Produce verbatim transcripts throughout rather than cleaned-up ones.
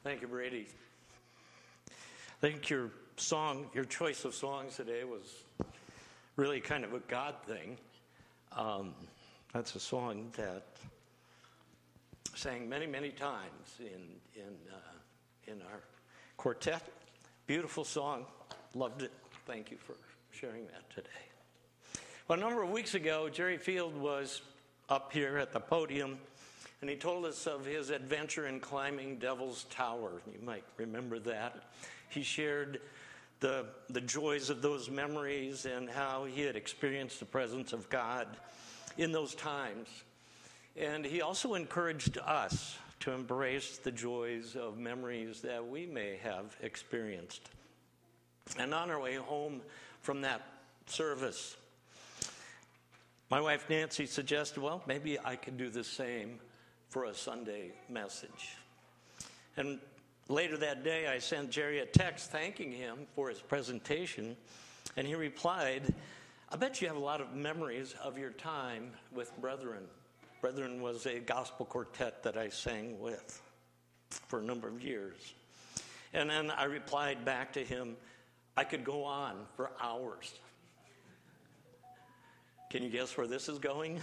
Thank you, Brady. I think your song, your choice of songs today was really kind of a God thing. Um, that's a song that sang many, many times in in uh, in our quartet. Beautiful song. Loved it. Thank you for sharing that today. Well, a number of weeks ago, Jerry Field was up here at the podium, and he told us of his adventure in climbing Devil's Tower. You might remember that. He shared the, the joys of those memories and how he had experienced the presence of God in those times. And he also encouraged us to embrace the joys of memories that we may have experienced. And on our way home from that service, my wife Nancy suggested, well, maybe I could do the same for a Sunday message. And later that day, I sent Jerry a text thanking him for his presentation, and he replied, I bet you have a lot of memories of your time with Brethren. Brethren was a gospel quartet that I sang with for a number of years. And then I replied back to him, I could go on for hours. Can you guess where this is going?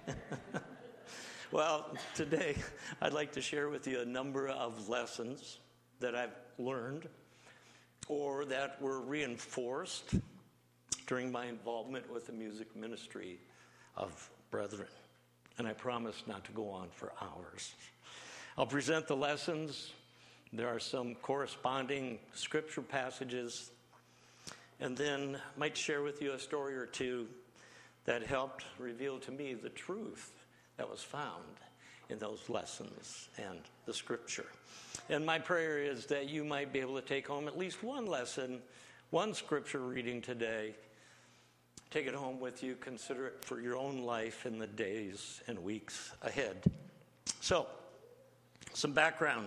Well, today I'd like to share with you a number of lessons that I've learned or that were reinforced during my involvement with the music ministry of Brethren. And I promise not to go on for hours. I'll present the lessons. There are some corresponding scripture passages, and then might share with you a story or two that helped reveal to me the truth that was found in those lessons and the scripture. And my prayer is that you might be able to take home at least one lesson, one scripture reading today. Take it home with you. Consider it for your own life in the days and weeks ahead. So, some background.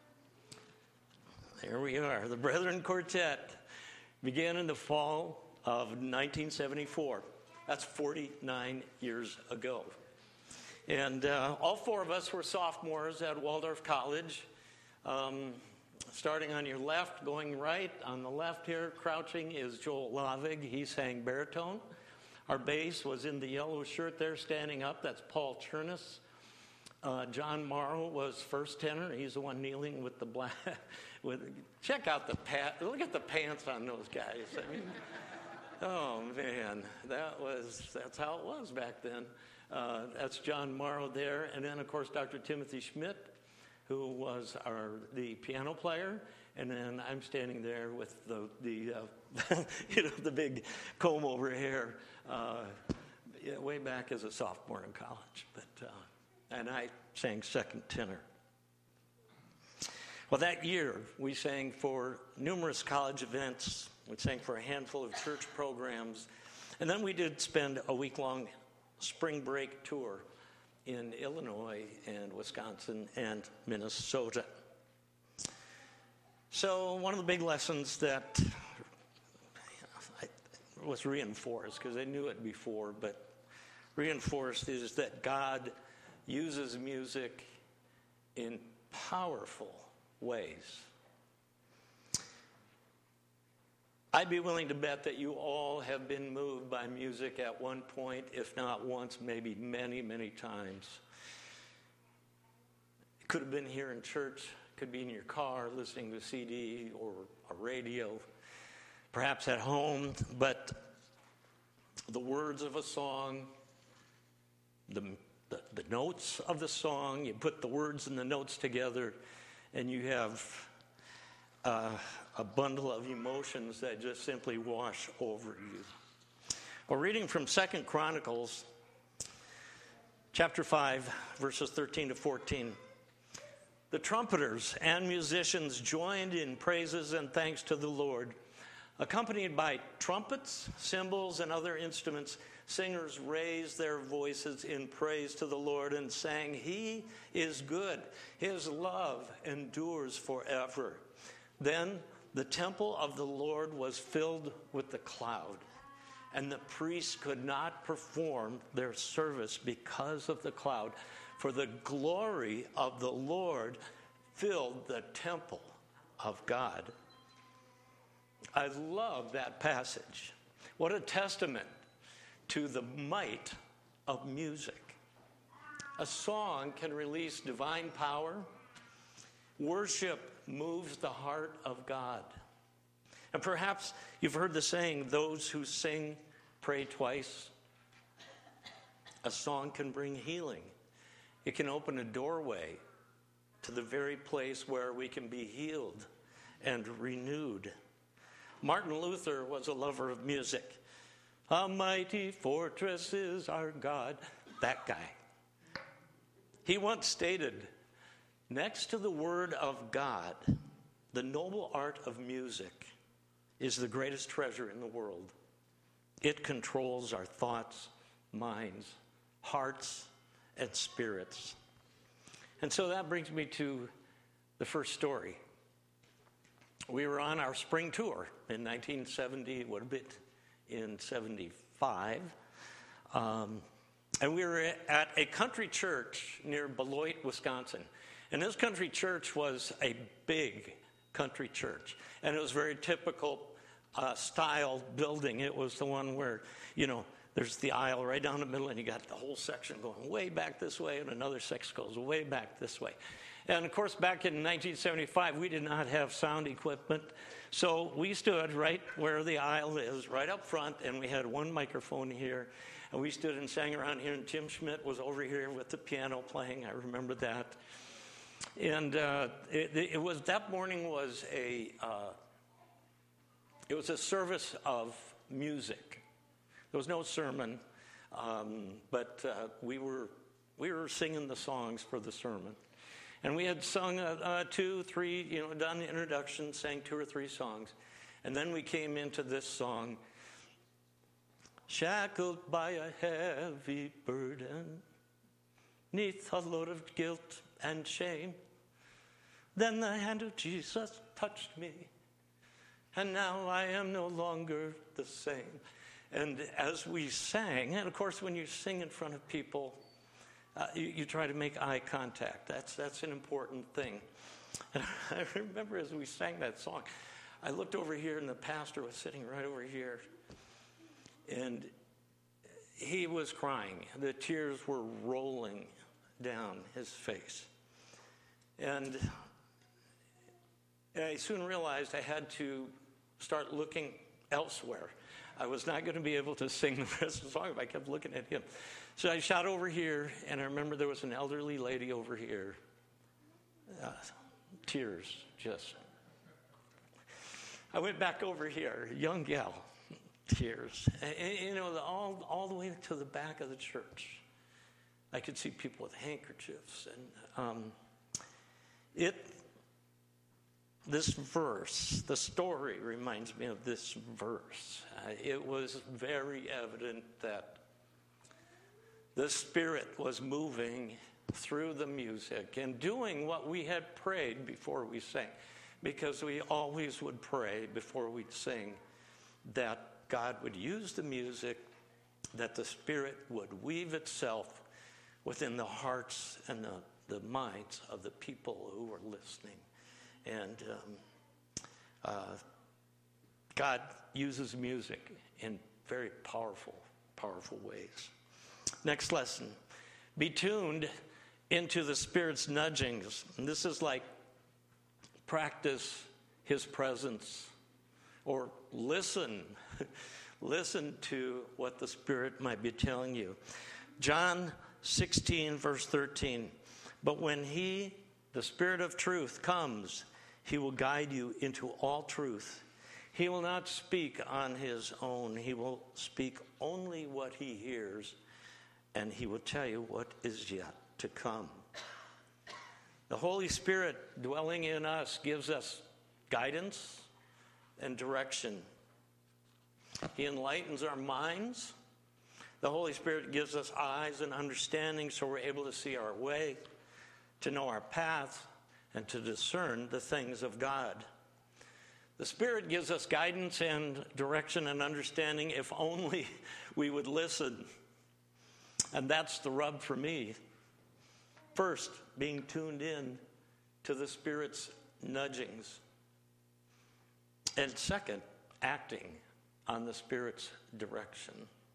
There we are. The Brethren Quartet began in the fall of nineteen seventy-four. That's forty-nine years ago. And uh, all four of us were sophomores at Waldorf College. Um, starting on your left, going right, on the left here, crouching, is Joel Lavig. He sang baritone. Our bass was in the yellow shirt there, standing up. That's Paul Chernus. Uh, John Morrow was first tenor. He's the one kneeling with the black. With check out the pat. Look at the pants on those guys. I mean, oh man, that was that's how it was back then. Uh, that's John Morrow there, and then of course Doctor Timothy Schmidt, who was our the piano player, and then I'm standing there with the the uh, you know the big comb over hair, uh, yeah, way back as a sophomore in college, but uh, and I sang second tenor. Well, that year we sang for numerous college events. We sang for a handful of church programs, and then we did spend a week-long spring break tour in Illinois and Wisconsin and Minnesota. So one of the big lessons that was reinforced, because I knew it before, but reinforced is that God uses music in powerful ways. I'd be willing to bet that you all have been moved by music at one point, if not once, maybe many, many times. It could have been here in church, could be in your car listening to a C D or a radio, perhaps at home, but the words of a song, the, the, the notes of the song, you put the words and the notes together, and you have uh, a bundle of emotions that just simply wash over you. Well, reading from Second Chronicles, chapter five, verses thirteen to fourteen. The trumpeters and musicians joined in praises and thanks to the Lord. Accompanied by trumpets, cymbals, and other instruments, singers raised their voices in praise to the Lord and sang, He is good. His love endures forever. Then the temple of the Lord was filled with the cloud, and the priests could not perform their service because of the cloud, for the glory of the Lord filled the temple of God. I love that passage. What a testament to the might of music. A song can release divine power. Worship moves the heart of God. And perhaps you've heard the saying, those who sing pray twice. A song can bring healing. It can open a doorway to the very place where we can be healed and renewed. Martin Luther was a lover of music. A mighty fortress is our God. That guy. He once stated, next to the word of God, the noble art of music is the greatest treasure in the world. It controls our thoughts, minds, hearts, and spirits. And so that brings me to the first story. We were on our spring tour in nineteen seventy, what a bit, in seventy-five. Um, and we were at a country church near Beloit, Wisconsin. And this country church was a big country church. And it was very typical uh, style building. It was the one where, you know, there's the aisle right down the middle, and you got the whole section going way back this way, and another section goes way back this way. And, of course, back in nineteen seventy-five, we did not have sound equipment. So we stood right where the aisle is, right up front, and we had one microphone here. And we stood and sang around here, and Tim Schmidt was over here with the piano playing. I remember that. And uh, it, it was that morning was a uh, it was a service of music. There was no sermon, um, but uh, we were we were singing the songs for the sermon, and we had sung uh, uh, two, three, you know, done the introduction, sang two or three songs, and then we came into this song. Shackled by a heavy burden, 'neath a load of guilt and shame, then the hand of Jesus touched me, and now I am no longer the same. And as we sang, and of course when you sing in front of people, uh, you, you try to make eye contact. That's, that's an important thing. And I remember as we sang that song, I looked over here and the pastor was sitting right over here. And he was crying. The tears were rolling down his face. And I soon realized I had to start looking elsewhere. I was not going to be able to sing the rest of the song if I kept looking at him. So I shot over here, and I remember there was an elderly lady over here. Uh, tears, just. I went back over here, young gal, tears. And, and, you know, the, all, all the way to the back of the church. I could see people with handkerchiefs. And um, it... This verse, the story reminds me of this verse. Uh, it was very evident that the Spirit was moving through the music and doing what we had prayed before we sang, because we always would pray before we'd sing that God would use the music, that the Spirit would weave itself within the hearts and the, the minds of the people who were listening. And um, uh, God uses music in very powerful, powerful ways. Next lesson. Be tuned into the Spirit's nudgings. And this is like practice His presence, or listen. Listen to what the Spirit might be telling you. John sixteen, verse thirteen. But when He, the Spirit of truth, comes, He will guide you into all truth. He will not speak on His own. He will speak only what He hears, and He will tell you what is yet to come. The Holy Spirit dwelling in us gives us guidance and direction. He enlightens our minds. The Holy Spirit gives us eyes and understanding so we're able to see our way, to know our path, and to discern the things of God. The Spirit gives us guidance and direction and understanding if only we would listen. And that's the rub for me. First, being tuned in to the Spirit's nudgings. And second, acting on the Spirit's direction.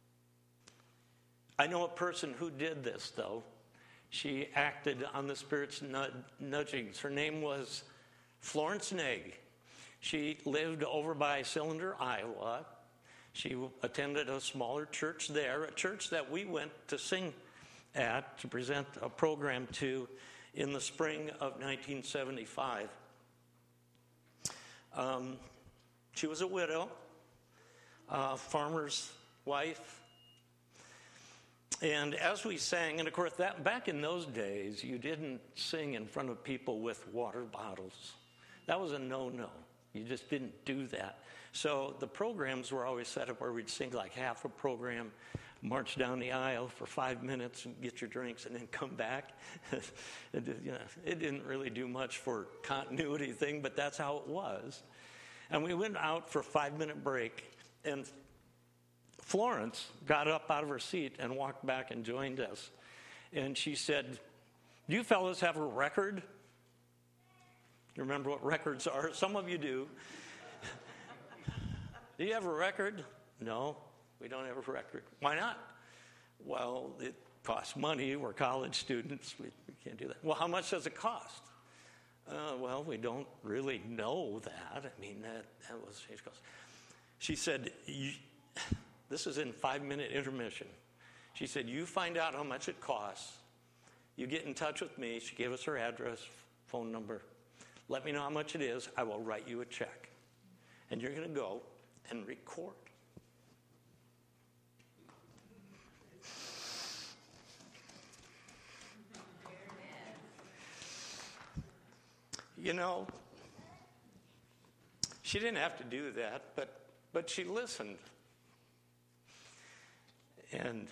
I know a person who did this, though. She acted on the Spirit's nudgings. Her name was Florence Negg. She lived over by Cylinder, Iowa. She attended a smaller church there, a church that we went to sing at, to present a program to in the spring of nineteen seventy-five. Um, she was a widow, a farmer's wife. And as we sang, and of course, that back in those days, you didn't sing in front of people with water bottles. That was a no-no. You just didn't do that. So the programs were always set up where we'd sing like half a program, march down the aisle for five minutes and get your drinks and then come back. it, you know, it didn't really do much for continuity thing, but that's how it was. And we went out for a five-minute break, and Florence got up out of her seat and walked back and joined us. And she said, "Do you fellas have a record?" You remember what records are? Some of you do. Do you have a record? No, we don't have a record. Why not? Well, it costs money. We're college students. We, we can't do that. Well, how much does it cost? Uh, well, we don't really know that. I mean, that, that was, she said, you, this is in five-minute intermission. She said, you find out how much it costs. You get in touch with me. She gave us her address, phone number. Let me know how much it is. I will write you a check. And you're going to go and record. You know, she didn't have to do that, but but she listened. And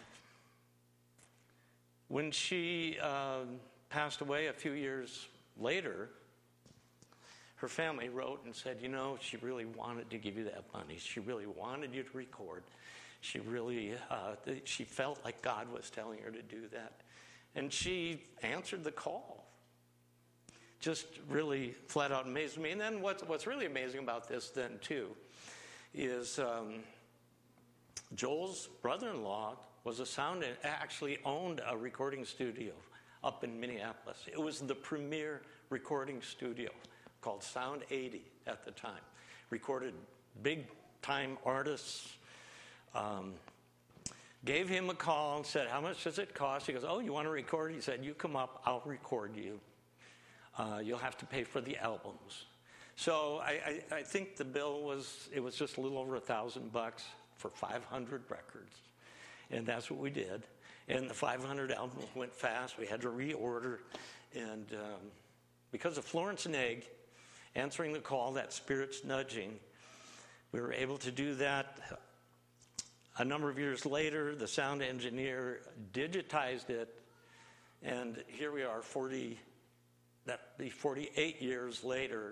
when she uh, passed away a few years later, her family wrote and said, you know, she really wanted to give you that money. She really wanted you to record. She really, uh, she felt like God was telling her to do that. And she answered the call. Just really flat out amazed me. And then what's, what's really amazing about this then, too, is um, Joel's brother-in-law was a sound, actually owned a recording studio up in Minneapolis. It was the premier recording studio called Sound eighty at the time. Recorded big-time artists. Um, gave him a call and said, how much does it cost? He goes, oh, you want to record? He said, you come up, I'll record you. Uh, you'll have to pay for the albums. So I, I, I think the bill was, it was just a little over a thousand bucks for five hundred records. And that's what we did. And the five hundred albums went fast. We had to reorder. And um, because of Florence Negg answering the call, that Spirit's nudging, we were able to do that. A number of years later, the sound engineer digitized it. And here we are, forty That the forty-eight years later,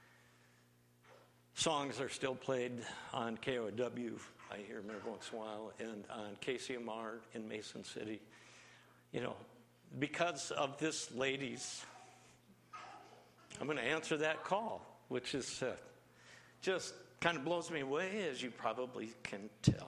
songs are still played on K O W, I hear them every once in a while, and on K C M R in Mason City. You know, because of this lady's, I'm going to answer that call, which is uh, just kind of blows me away, as you probably can tell.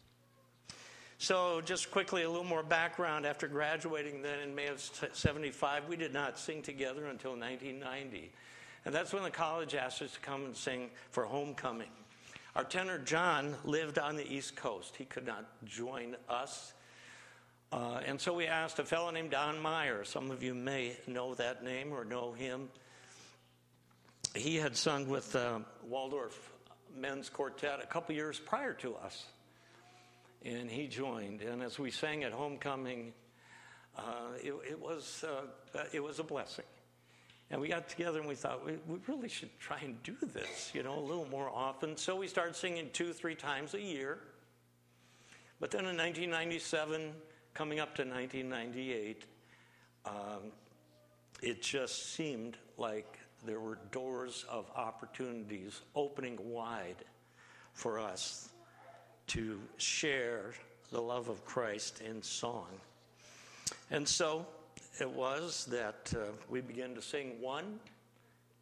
So just quickly, a little more background. After graduating then in May of seventy-five, we did not sing together until nineteen ninety. And that's when the college asked us to come and sing for homecoming. Our tenor, John, lived on the East Coast. He could not join us. Uh, and so we asked a fellow named Don Meyer. Some of you may know that name or know him. He had sung with uh, Waldorf Men's Quartet a couple years prior to us. And he joined. And as we sang at homecoming, uh, it, it, was, uh, it was a blessing. And we got together and we thought, we, we really should try and do this, you know, a little more often. So we started singing two, three times a year. But then in nineteen ninety-seven, coming up to nineteen ninety-eight, um, it just seemed like there were doors of opportunities opening wide for us to share the love of Christ in song. And so it was that uh, we began to sing one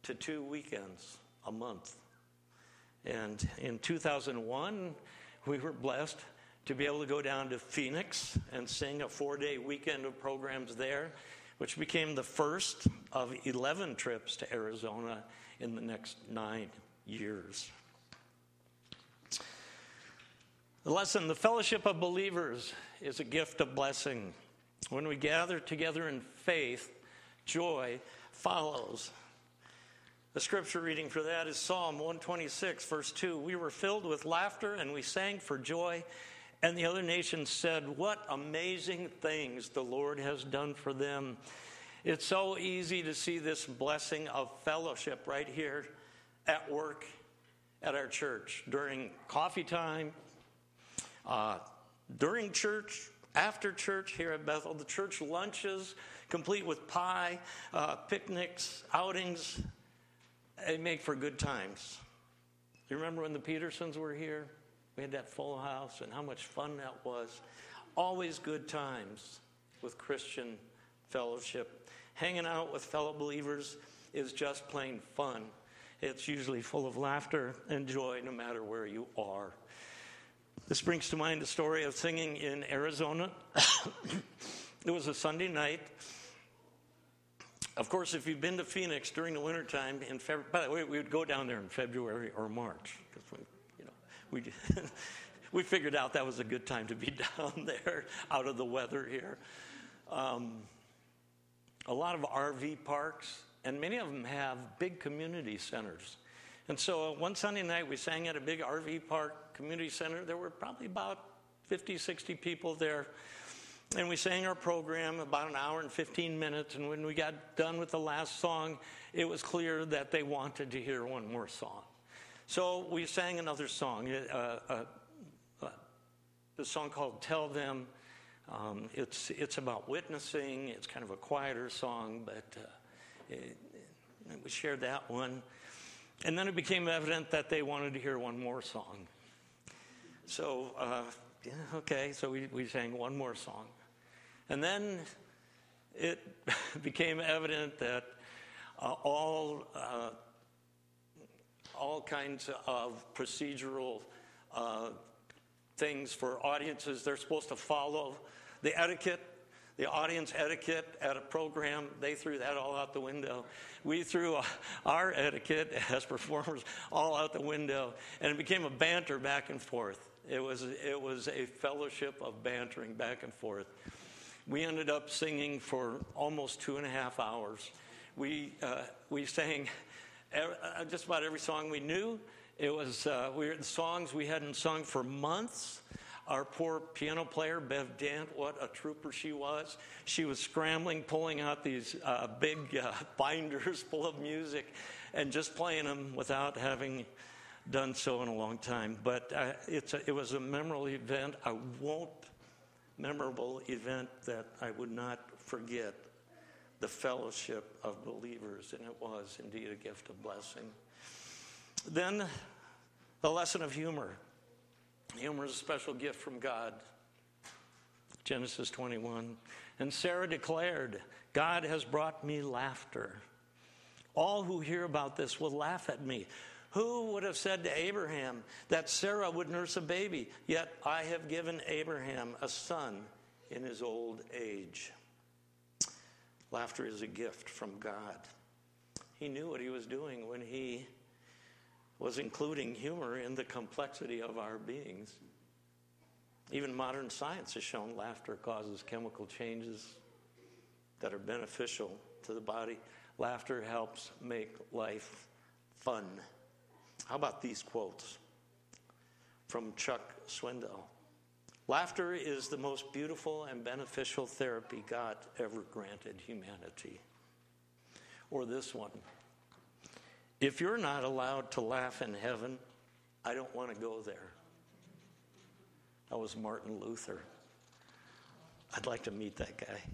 to two weekends a month. And in two thousand one, we were blessed to be able to go down to Phoenix and sing a four-day weekend of programs there, which became the first of eleven trips to Arizona in the next nine years. The lesson, the fellowship of believers is a gift of blessing. When we gather together in faith, joy follows. The scripture reading for that is Psalm one twenty-six, verse two. We were filled with laughter and we sang for joy, and the other nations said, what amazing things the Lord has done for them. It's so easy to see this blessing of fellowship right here at work, at our church, during coffee time, uh, during church, after church here at Bethel, the church lunches, complete with pie, uh, picnics, outings. They make for good times. You remember when the Petersons were here? We had that full house and how much fun that was. Always good times with Christian fellowship. Hanging out with fellow believers is just plain fun. It's usually full of laughter and joy no matter where you are. This brings to mind the story of singing in Arizona. It was a Sunday night. Of course, if you've been to Phoenix during the wintertime, in February, by the way, we would go down there in February or March. Because we, you know, we, we figured out that was a good time to be down there, out of the weather here. Um, a lot of R V parks, and many of them have big community centers. And so uh, one Sunday night, we sang at a big R V park community center. There were probably about fifty, sixty people there. And we sang our program about an hour and fifteen minutes. And when we got done with the last song, it was clear that they wanted to hear one more song. So we sang another song, uh, uh, uh, the song called Tell Them. Um, it's it's about witnessing. It's kind of a quieter song, but uh, it, we shared that one. And then it became evident that they wanted to hear one more song. So, uh, yeah, okay, so we, we sang one more song. And then it became evident that uh, all uh, all kinds of procedural uh, things for audiences, they're supposed to follow the etiquette, the audience etiquette at a program, they threw that all out the window. We threw our etiquette as performers all out the window, and it became a banter back and forth. It was it was a fellowship of bantering back and forth. We ended up singing for almost two and a half hours. We uh, we sang every, uh, just about every song we knew. It was uh, we were the songs we hadn't sung for months. Our poor piano player, Bev Dant, what a trooper she was. She was scrambling, pulling out these uh, big uh, binders full of music and just playing them without having done so in a long time. But uh, it's a, it was a memorable event. I won't, memorable event that I would not forget, the fellowship of believers, and it was indeed a gift of blessing. Then the lesson of humor. Humor is a special gift from God. Genesis twenty-one. And Sarah declared, God has brought me laughter. All who hear about this will laugh at me. Who would have said to Abraham that Sarah would nurse a baby? Yet I have given Abraham a son in his old age. Laughter is a gift from God. He knew what he was doing when he was including humor in the complexity of our beings. Even modern science has shown laughter causes chemical changes that are beneficial to the body. Laughter helps make life fun. How about these quotes from Chuck Swindoll? Laughter is the most beautiful and beneficial therapy God ever granted humanity. Or this one. If you're not allowed to laugh in heaven, I don't want to go there. That was Martin Luther. I'd like to meet that guy.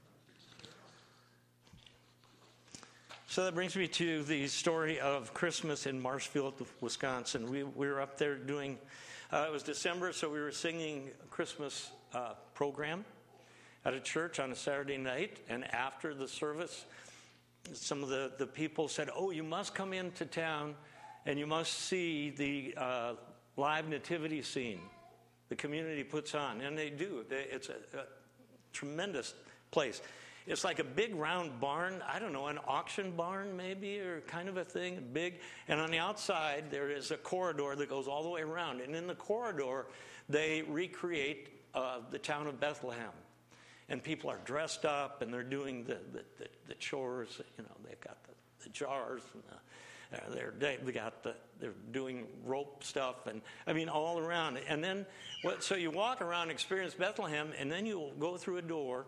So that brings me to the story of Christmas in Marshfield, Wisconsin. We, we were up there doing, uh, it was December, so we were singing a Christmas uh, program at a church on a Saturday night. And after the service, some of the, the people said, oh, you must come into town and you must see the uh, live nativity scene the community puts on. And they do. They, it's a, a tremendous place. It's like a big round barn, I don't know, an auction barn maybe, or kind of a thing, big. And on the outside, there is a corridor that goes all the way around. And in the corridor, they recreate uh, the town of Bethlehem. And people are dressed up, and they're doing the, the, the, the chores. You know, they've got the, the jars, and the, uh, they're, they got the, they're doing rope stuff, and I mean, all around. And then, what, so you walk around, experience Bethlehem, and then you'll go through a door,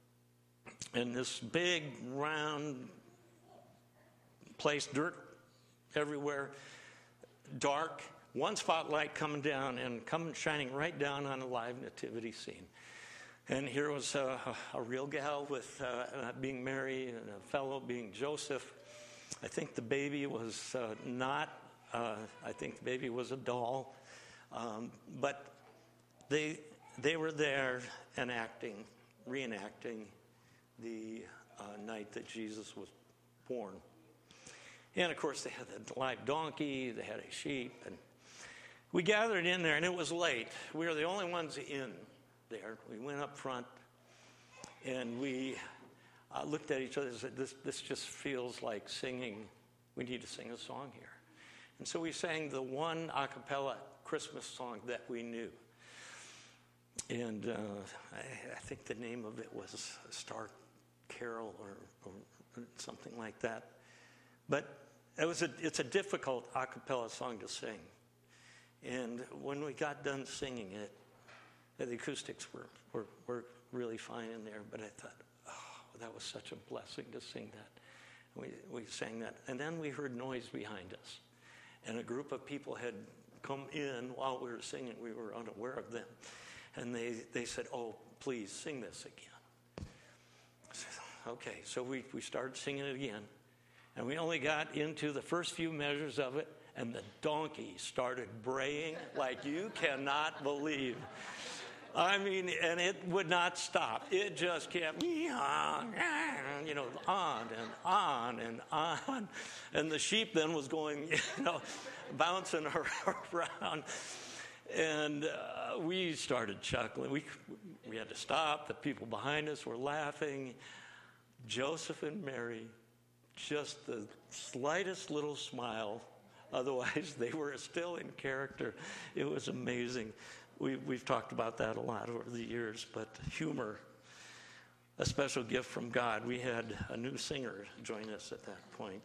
and this big, round place, dirt everywhere, dark, one spotlight coming down and coming shining right down on a live nativity scene. And here was a, a real gal with uh, being Mary and a fellow being Joseph. I think the baby was uh, not, uh, I think the baby was a doll. Um, but they, they were there enacting, reenacting the uh, night that Jesus was born. And of course, they had a live donkey, they had a sheep, and we gathered in there, and it was late. We were the only ones in there. We went up front, and we uh, looked at each other and said, this, this just feels like singing. We need to sing a song here. And so we sang the one a cappella Christmas song that we knew. And uh, I, I think the name of it was Star Carol or, or something like that. But it was a, it's a difficult a cappella song to sing. And when we got done singing it, the acoustics were, were, were really fine in there, but I thought, oh, that was such a blessing to sing that. We, we sang that. And then we heard noise behind us. And a group of people had come in while we were singing. We were unaware of them. And they, they said, oh, please sing this again. I said, okay, so we, we started singing it again. And we only got into the first few measures of it, and the donkey started braying like you cannot believe. I mean, and it would not stop. It just kept, you know, on and on and on. And the sheep then was going, you know, bouncing around. And uh, we started chuckling. We, we had to stop. The people behind us were laughing. Joseph and Mary, just the slightest little smile. Otherwise, they were still in character. It was amazing. We, we've talked about that a lot over the years, but humor, a special gift from God. We had a new singer join us at that point.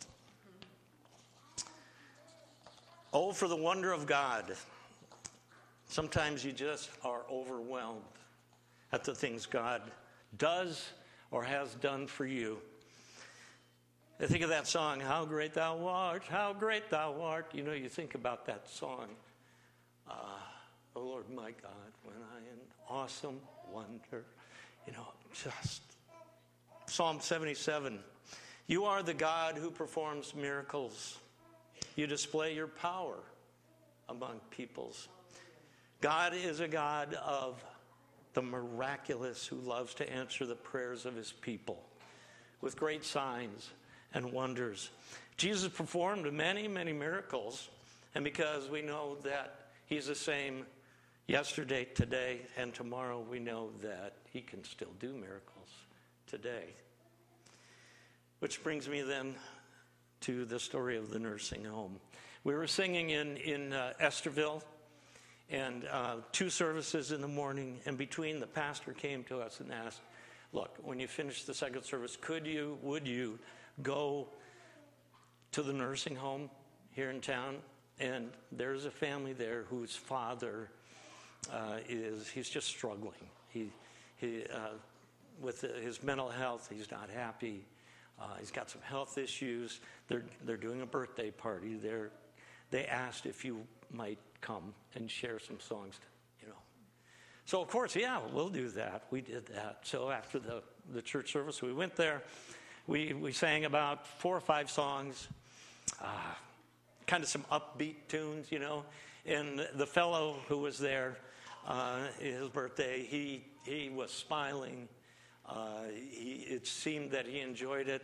Oh, for the wonder of God. Sometimes you just are overwhelmed at the things God does or has done for you. I think of that song, How Great Thou Art, How Great Thou Art. You know, you think about that song. Uh, oh, Lord, my God, when I in awesome wonder. You know, just. Psalm seventy-seven. You are the God who performs miracles. You display your power among peoples. God is a God of the miraculous who loves to answer the prayers of his people with great signs and wonders. Jesus performed many, many miracles, and because we know that he's the same yesterday, today, and tomorrow, we know that he can still do miracles today. Which brings me then to the story of the nursing home. We were singing in, in uh, Estherville, and uh, two services in the morning, and between the pastor came to us and asked, look, when you finish the second service, could you, would you go to the nursing home here in town? And there's a family there whose father uh, is, he's just struggling. He, he, uh, with his mental health, he's not happy. Uh, he's got some health issues. They're, they're doing a birthday party. They're, they asked if you might come and share some songs, you know. So, of course, yeah, we'll do that. We did that. So after the, the church service, we went there. We, we sang about four or five songs, uh, kind of some upbeat tunes, you know. And the fellow who was there, uh, his birthday, he, he was smiling. Uh, he, it seemed that he enjoyed it.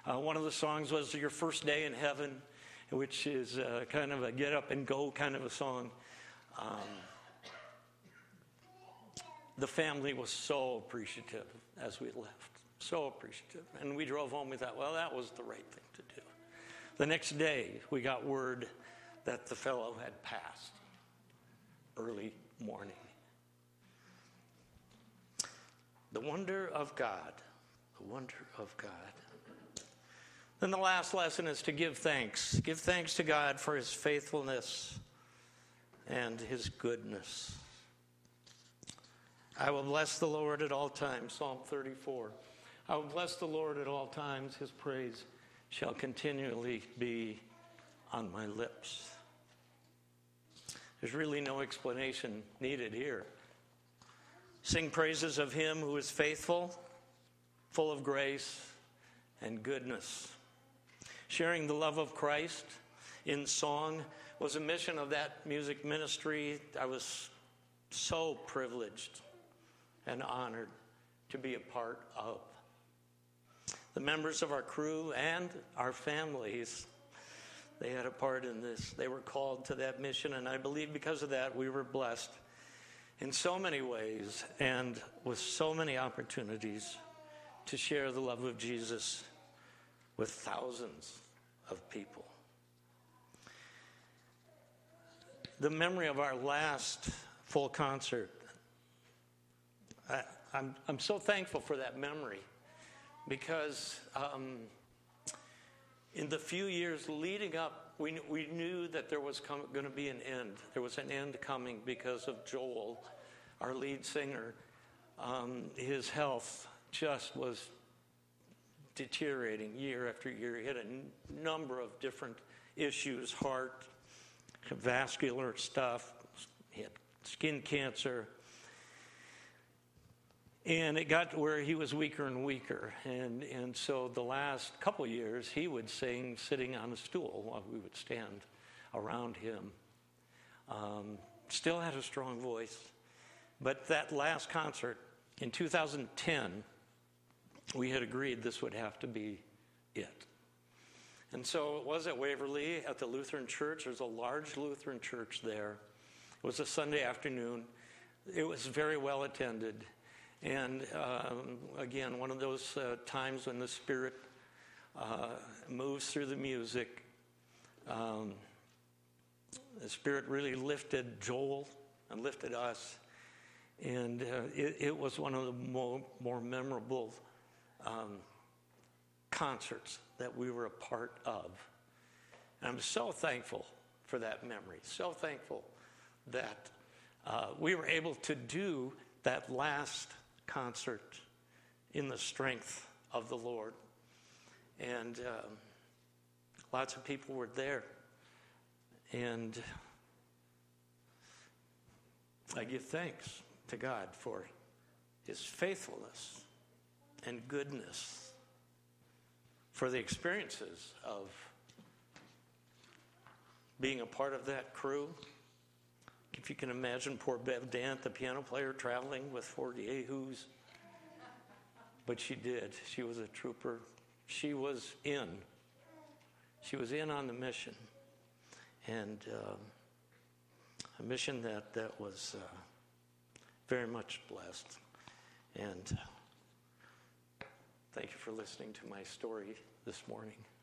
Uh, one of the songs was Your First Day in Heaven, which is uh, kind of a get up and go kind of a song. Um, the family was so appreciative as we left, so appreciative. And we drove home, we thought, well, that was the right thing to do. The next day, we got word that the fellow had passed early morning. The wonder of God, the wonder of God. Then the last lesson is to give thanks. Give thanks to God for his faithfulness and his goodness. I will bless the Lord at all times, Psalm thirty-four. I will bless the Lord at all times. His praise shall continually be on my lips. There's really no explanation needed here. Sing praises of him who is faithful, full of grace and goodness. Sharing the love of Christ in song was a mission of that music ministry. I was so privileged and honored to be a part of. The members of our crew and our families, they had a part in this. They were called to that mission, and I believe because of that we were blessed in so many ways and with so many opportunities to share the love of Jesus with thousands of people. The memory of our last full concert, I, I'm, I'm so thankful for that memory because um, in the few years leading up, we, we knew that there was going to be an end. There was an end coming because of Joel, our lead singer. Um, his health just was deteriorating year after year. He had a n- number of different issues, heart, vascular stuff. He had skin cancer. And it got to where he was weaker and weaker. And, and so the last couple years, he would sing sitting on a stool while we would stand around him. Um, still had a strong voice. But that last concert in two thousand ten, we had agreed this would have to be it. And so it was at Waverly at the Lutheran Church. There's a large Lutheran church there. It was a Sunday afternoon. It was very well attended. And um, again, one of those uh, times when the Spirit uh, moves through the music. Um, the Spirit really lifted Joel and lifted us. And uh, it, it was one of the more, more memorable um, concerts that we were a part of. And I'm so thankful for that memory. So thankful that uh, we were able to do that last concert in the strength of the Lord. And um, lots of people were there. And I give thanks to God for his faithfulness and goodness, for the experiences of being a part of that crew. If you can imagine poor Bev Dant, the piano player, traveling with forty yahoos. But she did. She was a trooper. She was in. She was in on the mission. And uh, a mission that, that was uh, very much blessed. And uh, thank you for listening to my story this morning.